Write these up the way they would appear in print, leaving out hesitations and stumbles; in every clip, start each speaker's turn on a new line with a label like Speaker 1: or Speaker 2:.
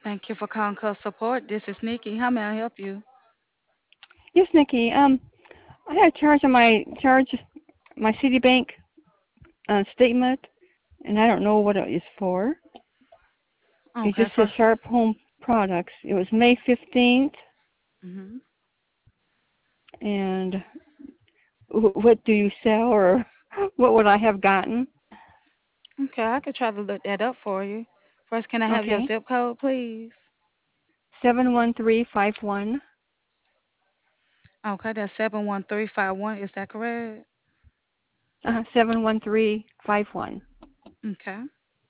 Speaker 1: Thank you for calling Call Support. This is Nikki. How may I help you?
Speaker 2: Yes, Nikki. I had a charge my Citibank statement, and I don't know what it is for. It
Speaker 1: Okay,
Speaker 2: just says
Speaker 1: for
Speaker 2: Sharp Home Products. It was May 15th,
Speaker 1: hmm
Speaker 2: and what do you sell, or what would I have gotten?
Speaker 1: Okay, I could try to look that up for you. First, can I have your
Speaker 2: Okay,
Speaker 1: zip code, please?
Speaker 2: 71351.
Speaker 1: Okay, that's 71351. Is that correct?
Speaker 2: 71351.
Speaker 1: Okay.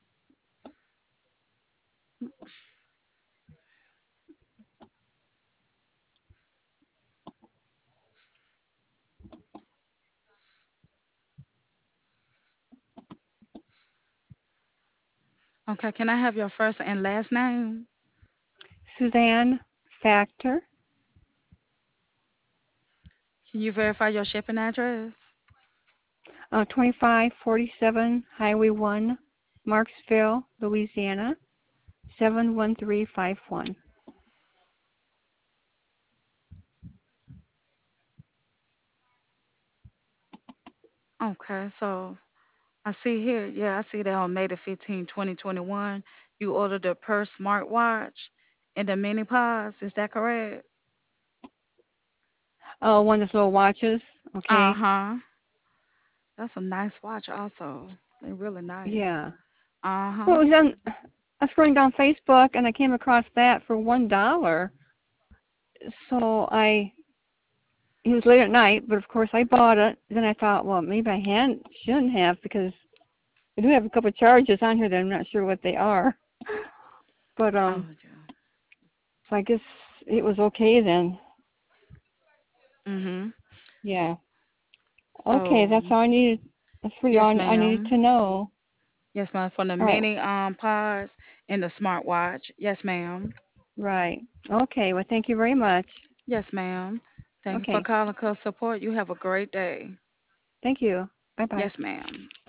Speaker 1: Okay, can I have your first and last name?
Speaker 2: Suzanne Factor,
Speaker 1: Can you verify your shipping address?
Speaker 2: 2547 Highway 1, Marksville, Louisiana, 71351.
Speaker 1: Okay, so I see here, yeah, I see that on May 15th, 2021, you ordered the Purse smartwatch and the mini pods. Is that correct?
Speaker 2: Oh, one of those little watches. Okay.
Speaker 1: Uh-huh. That's a nice watch also. They're really nice.
Speaker 2: Yeah.
Speaker 1: Uh-huh.
Speaker 2: Well, it was on. I was scrolling down Facebook and I came across that for $1. So it was late at night, but of course I bought it. Then I thought, well, maybe I shouldn't have because I do have a couple of charges on here that I'm not sure what they are. But
Speaker 1: Oh, yeah.
Speaker 2: so I guess it was okay then.
Speaker 1: Mm-hmm.
Speaker 2: Yeah. Okay,
Speaker 1: So,
Speaker 2: that's all I needed. That's really
Speaker 1: yes,
Speaker 2: all I needed
Speaker 1: ma'am.
Speaker 2: to know.
Speaker 1: Yes, ma'am. For the
Speaker 2: All right.
Speaker 1: mini pods and the smartwatch. Yes, ma'am.
Speaker 2: Right. Okay. Well, thank you very much.
Speaker 1: Yes, ma'am. Thank you for
Speaker 2: Okay.
Speaker 1: calling Cuss Support. You have a great day.
Speaker 2: Thank you. Bye bye.
Speaker 1: Yes, ma'am.